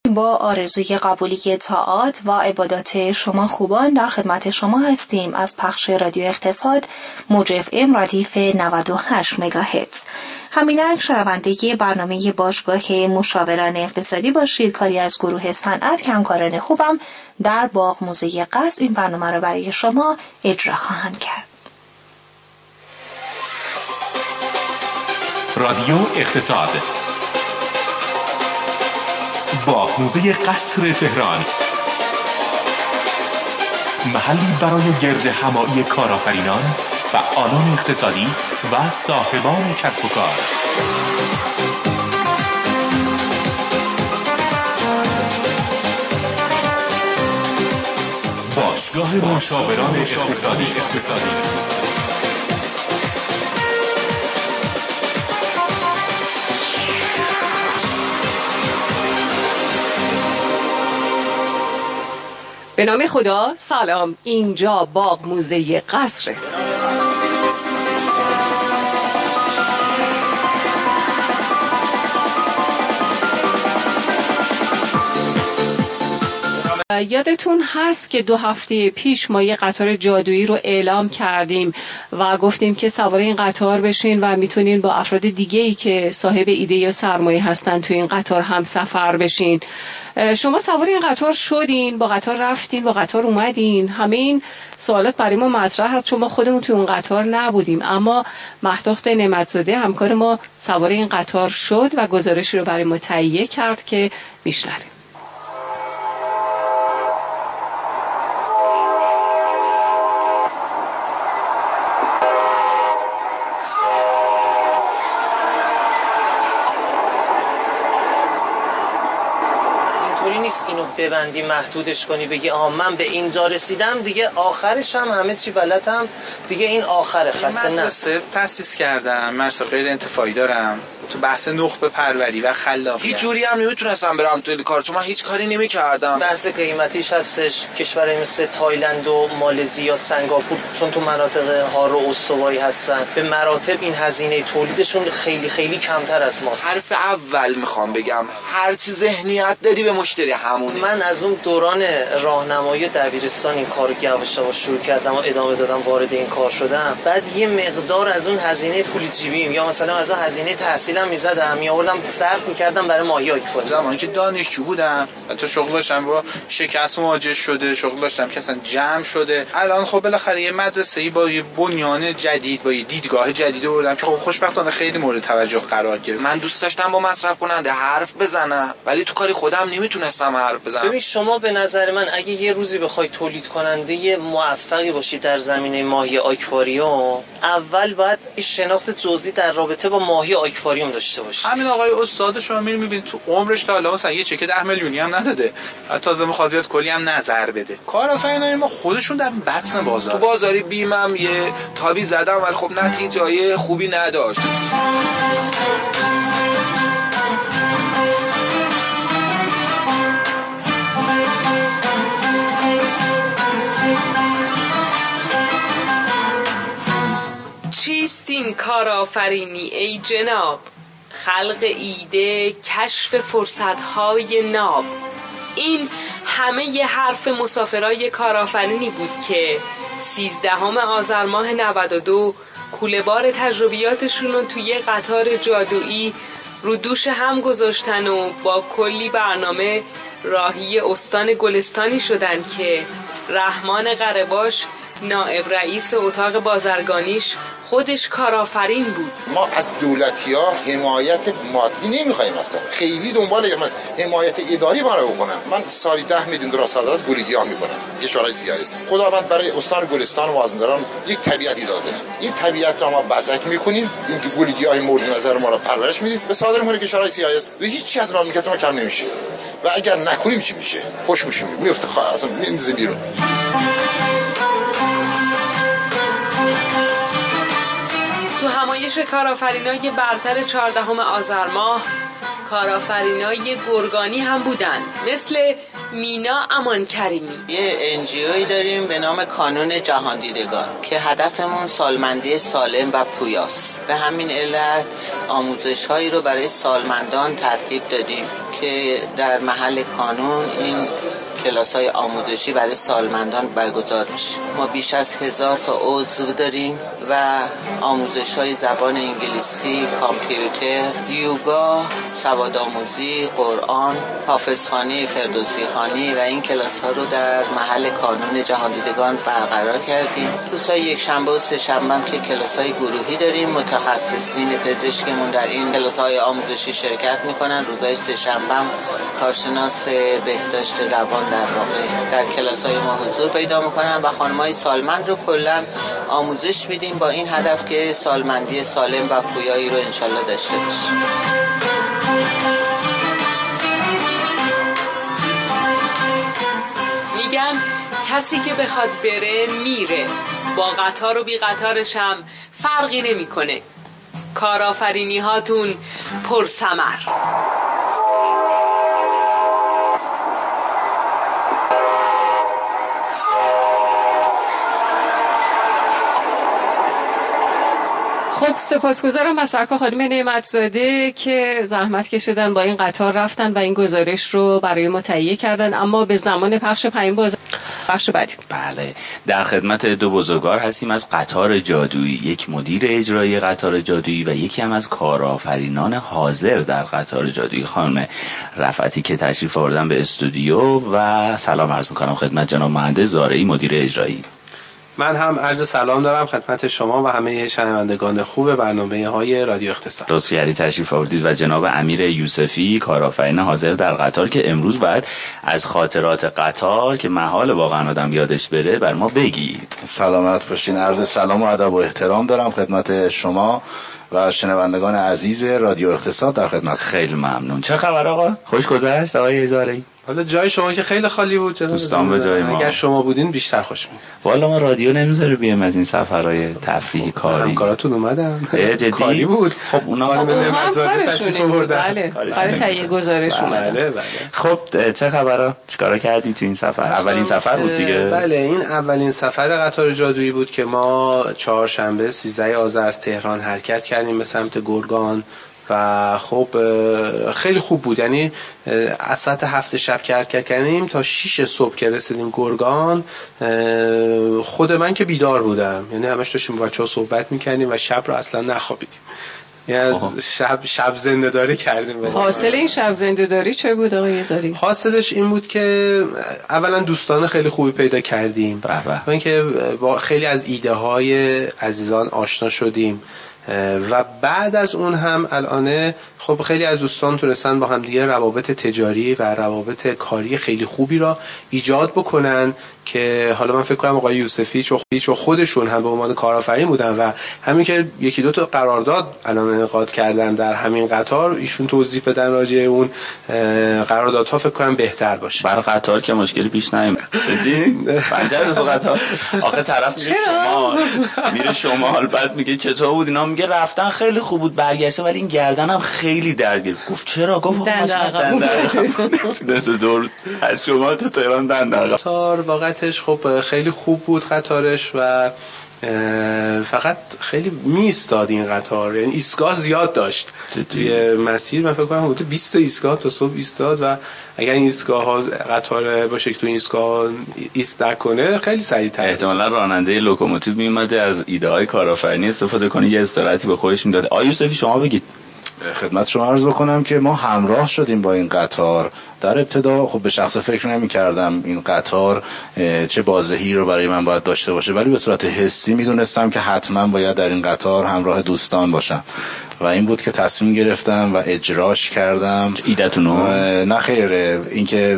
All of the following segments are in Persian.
با آرزوی قبولی طاعات و عبادات شما خوبان در خدمت شما هستیم از پخش رادیو اقتصاد موج FM ردیف 98 مگاهرتز. همینک شنونده برنامه باشگاه مشاوران اقتصادی باشید. کاری از گروه صنعت که همکاران خوبم در باغ موزه قصر این برنامه را برای شما اجرا خواهند کرد. رادیو اقتصاد، باغ موزه قصر تهران، محلی برای گرد همایی کارآفرینان، فعالان اقتصادی و صاحبان کسب و کار. باشگاه مشاوران اقتصادی. به نام خدا. سلام، اینجا باغ موزه قصره. یادتون هست که 2 هفته پیش ما یه قطار جادویی رو اعلام کردیم و گفتیم که سوار این قطار بشین و میتونین با افراد دیگه‌ای که صاحب ایده یا سرمایه هستن تو این قطار هم سفر بشین. شما سوار این قطار شدین، با قطار رفتین، با قطار اومدین. همه این سوالات برای ما مطرح هست چون ما خودمون تو اون قطار نبودیم، اما مهداخت نعمت‌زاده همکار ما سوار این قطار شد و گزارشی رو برای ما تهیه کرد که میشنویم. اینو ببندی محدودش کنی بگی من به اینجا رسیدم دیگه، آخرش هم همه چی بلدم دیگه، این آخر خط. مدرسه تأسیس کردم، مدرسه غیر انتفاعی دارم تو بحث نخبه پروری و خلاقیت. هیچ جوری هم نمیتونستم برم تو این کار چون من هیچ کاری نمیکردم. بحث قیمتیش هستش. کشورهای مثل تایلند و مالزی و سنگاپور چون تو مناطق هار و استوایی هستن، به مراتب این هزینه تولیدشون خیلی خیلی کمتر از ماست. حرف اول میخوام بگم، هر چی ذهنیت دادی به مشتری همونه. من از اون دوران راهنمایی دبیرستان این کارو که یواش یواش شروع کردم و ادامه دادم، وارد این کار شدم. بعد یه مقدار از اون هزینه پول جیبیم یا مثلا از اون هزینه تحصیلم میزدم، میآوردم صرف میکردم برای ماهی آکفاری. زمانی که دانشجو بودم تو شغل داشتم با شکست مواجه شده، شغل داشتم که اصلا جمع شده. الان خب بالاخره یه مدرسه‌ای با یه بنیان جدید، با یه دیدگاه جدید آوردم که خب خوشبختانه خیلی مورد توجه قرار گرفت. من دوست داشتم با مصرف کننده حرف بزنم ولی تو کاری خودم نمیتونستم حرف بزنم. ببین شما به نظر من اگه یه روزی بخوای تولید کننده موفقی باشی در زمینه ماهی آکواریوم، اول باید شناخت جزئی در رابطه با ماهی آکواریوم داشته باشی. همین آقای استاد شما میبینید تو عمرش تا الان مثلا یه چک 10 میلیونی هم نداده، تازه میخواد بیاد کلی هم نظر بده. کارآفرینان ما خودشون در بطن بازار، تو بازاری بیمم یه تابی زدم ولی خب نتیجه خوبی نداشت. چیست این کارآفرینی ای جناب؟ خلق ایده، کشف فرصت‌های ناب. این همه ی حرف مسافرای کارآفرینی بود که 13 آذر ماه 92 کوله‌بار تجربیاتشون رو توی قطار جادویی رو دوش هم گذاشتن و با کلی برنامه راهی استان گلستانی شدن که رحمان قره‌باش نائب رئیس اتاق بازرگانیش خودش کارآفرین بود. ما از دولتی‌ها حمایت مادی نمی‌خوایم، اصلا خیلی دنبال حمایت اداری ما رو بکنن. من سالی 10 میلیون دلار صادرات گلگیا می‌کنم کشورهای CIS. خداوند برای استان گلستان و مازندران یک طبیعتی داده، این طبیعت رو ما بزک می‌کنیم، این گلگیاهای مورد نظر ما رو پرورش میدیم به صادر می‌کنیم کشورهای CIS و هیچ چیز از مملکت ما کم نمیشه. و اگر نکنیم چی میشه؟ خوش میشیم، میفته اصلا میندازه بیرون. تو همایش کارآفرینای برتر 14 آذر ماه کارآفرینای گرگانی هم بودن، مثل مینا امان کریمی. یه NGOی داریم به نام کانون جهاندیدگان که هدفمون سالمندی سالم و پویاست. به همین علت آموزش‌هایی رو برای سالمندان ترتیب دادیم که در محل کانون این کلاس‌های آموزشی برای سالمندان برگزار میشه. ما بیش از 1000 تا عضو داریم و آموزش‌های زبان انگلیسی، کامپیوتر، یوگا، سوادآموزی، قرآن، حافظخوانی، فردوسیخوانی و این کلاس‌ها رو در محل کانون جهاندیدگان برقرار کردیم. روزهای یکشنبه و سه‌شنبه هم که کلاس‌های گروهی داریم، متخصصین پزشکمون در این کلاس‌های آموزشی شرکت می‌کنن. روزهای سه‌شنبه هم کارشناس بهداشت روان در واقع در کلاس‌های ما حضور پیدا می‌کنن و خانم‌های سالمند رو کلاً آموزش میدیم با این هدف که سالمندی سالم و پویایی رو انشالله داشته باشیم. میگن کسی که بخواد بره میره، با قطار و بی قطارش هم فرقی نمی‌کنه. کارآفرینی هاتون پرثمر. خب سپاسگزارم از سرکار خانم نعمت‌زاده که زحمت کشیدن با این قطار رفتن و این گزارش رو برای ما تهیه کردن. اما به زمان پخش بخش بعدی. بله، در خدمت دو بزرگوار هستیم از قطار جادویی، یک مدیر اجرایی قطار جادویی و یکی هم از کارآفرینان حاضر در قطار جادویی، خانم رفعتی که تشریف آوردن به استودیو. و سلام عرض می‌کنم خدمت جناب مهندس زارعی مدیر اجرایی. من هم عرض سلام دارم خدمت شما و همه شنوندگان خوب برنامه‌های رادیو اقتصاد. لطف کردید تشریف آوردید و جناب امیر یوسفی کارآفرین حاضر در قطار که امروز بعد از خاطرات قطار که محال واقعا آدم یادش بره بر ما بگید. سلامت باشین. عرض سلام و ادب و احترام دارم خدمت شما و شنوندگان عزیز رادیو اقتصاد در خدمت. خیلی ممنون. چه خبر آقا؟ خوش گذشت آقای زارعی؟ حالا جای شما که خیلی خالی بود جناب دوستان، به جای ما اگر شما بودین بیشتر خوش می‌شد. والا ما رادیو نمیذاره بیام از این سفرهای تفریحی کاری. همکاراتون اومدن. جدی کاری بود. خب اونا هم تشریف آوردن. بله. برای تهیه گزارش اومدن. بله. خب چه خبره؟ چیکارا کردی تو این سفر؟ اولین سفر بود دیگه. بله، این اولین سفر قطار جادویی بود که ما چهارشنبه 13 آذر از تهران حرکت کردیم به سمت گرگان و خب خیلی خوب بود. یعنی از ساعت 7 شب که حرکت کردیم تا 6 صبح که رسیدیم گرگان، خود من که بیدار بودم، یعنی همش داشتیم با بچه‌ها صحبت می‌کردیم و شب رو اصلا نخوابیدیم. یعنی شب زنده داری کردیم. حاصل این شب زنده داری چه بود آقای زاری؟ حاصلش این بود که اولا دوستان خیلی خوبی پیدا کردیم و اینکه با خیلی از ایده های عزیزان آشنا شدیم و بعد از اون هم الان خب خیلی از دوستان تونستن با هم دیگه روابط تجاری و روابط کاری خیلی خوبی را ایجاد بکنن که حالا من فکر کنم آقای یوسفی چون خودشون هم به عنوان کارآفرین بودن و همین که یکی دو تا قرارداد الان انعقاد کردن در همین قطار، ایشون توضیح بدن راجع اون قراردادها فکر کنم بهتر باشه. برای قطار که مشکلی پیش نیومد. دیدین؟ پنجره تو قطار آخه طرف میره شمال بعد میگه چطور بود؟ اینا میگه رفتن خیلی خوب بود برگشتن ولی این گردنم خیلی درد گرفت. گفت چرا؟ گفت دست دور از شمال تا تهران دندقه. قطار واقعتش خب خیلی خوب بود قطارش و فقط خیلی میستاد این قطار، یعنی ایستگاه زیاد داشت توی مسیر. من فکر کنم حدود 20 ایستگاه تا صبح ایستاد و اگر این ایستگاه ها قطار باشه که تو این ایستگاه ایست نکنه خیلی سریع‌تر احتمالاً راننده لوکوموتیو میومده از ایده های کارآفرینی استفاده کنه یه استراحتی به خودش میداد. آقای یوسفی شما بگید. خدمت شما عرض بکنم که ما همراه شدیم با این قطار. در ابتدا خب به شخص فکر نمی کردم این قطار چه بازدهی رو برای من باید داشته باشه، ولی به صورت حسی میدونستم که حتما باید در این قطار همراه دوستان باشم و این بود که تصمیم گرفتم و اجراش کردم. ایده‌تونو؟ نه خیر، این که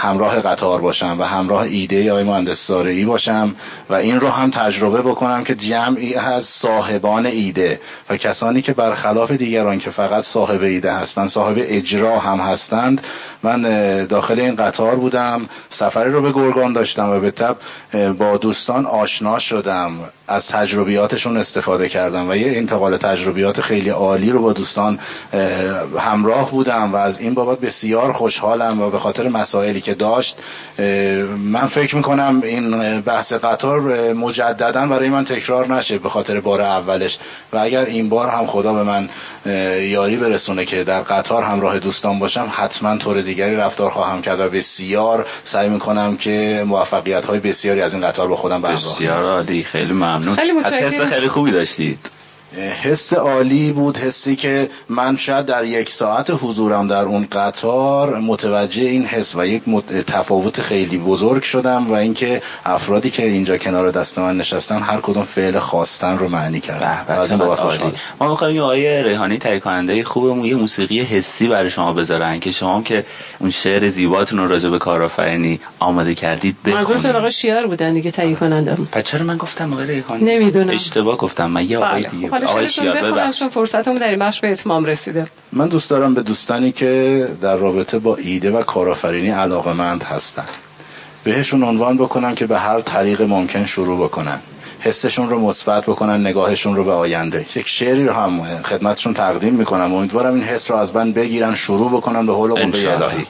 همراه قطار باشم و همراه ایده آقای مهندس زارعی باشم و این رو هم تجربه بکنم که جمعی از صاحبان ایده و کسانی که برخلاف دیگران که فقط صاحب ایده هستند صاحب اجرا هم هستند. من داخل این قطار بودم، سفری رو به گرگان داشتم و به تبع با دوستان آشنا شدم، از تجربیاتشون استفاده کردم و یه انتقال تجربیات خیلی عالی رو با دوستان همراه بودم و از این بابت بسیار خوشحالم و به خاطر مسائلی که داشت من فکر میکنم این بحث قطار مجددا برای من تکرار نشه به خاطر بار اولش و اگر این بار هم خدا به من یاری برسونه که در قطار همراه دوستان باشم حتما طور دیگری رفتار خواهم کرد و بسیار سعی میکنم که موفقیت های بسیاری از این قطار با خودم به همراه. بسیار عالی، خیلی ممنون. از حس خیلی خوبی داشتید. حس عالی بود، حسی که من شاید در 1 ساعت حضورم در اون قطار متوجه این حس و یک تفاوت خیلی بزرگ شدم و اینکه افرادی که اینجا کنار دست من نشستن هر کدوم فعل خواستن رو معنی کردن. از این بابت خوشحالم. ما می‌خوایم آقای ریحانی تهیه کننده خوبمون یه موسیقی حسی برای شما بذارن که شما که اون شعر زیباتون رو راجع به کارآفرینی آماده کردید بخونید. منظور آقای شیار بودن دیگه تهیه کننده. پس چرا من گفتم آقای ریحانی؟ نمیدونم. اشتباه گفتم. من یه آقای دیگه آقای شیار ببخشید. فرصتمون در این بخش به اتمام رسیده. من دوست دارم به دوستانی که در رابطه با ایده و کارآفرینی علاقه‌مند هستن بهشون عنوان بکنم که به هر طریق ممکن شروع بکنن، حسشون رو مثبت بکنن، نگاهشون رو به آینده. یک شعری رو هم خدمتشون تقدیم میکنم، امیدوارم این حس رو از من بگیرن، شروع بکنن به حول و قوه الهی.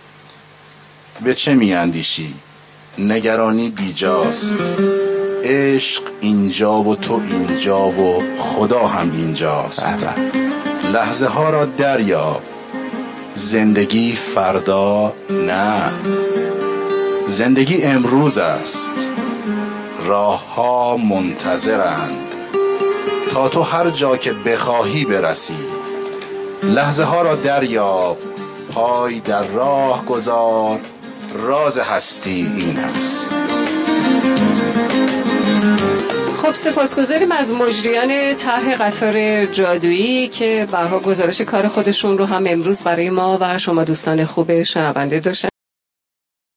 به چه میاندیشی؟ نگرانی بیجاست، عشق اینجا و تو اینجا و خدا هم اینجاست. لحظه ها را دریاب، زندگی فردا نه، زندگی امروز است، راه ها منتظرند تا تو هر جا که بخواهی برسی. لحظه ها را دریاب، پای در راه گذار، راز هستی این است. خب سپاسگزاریم از مجریان طرح قطار جادویی که برها گزارش کار خودشون رو هم امروز برای ما و شما دوستان خوب شنونده داشتن.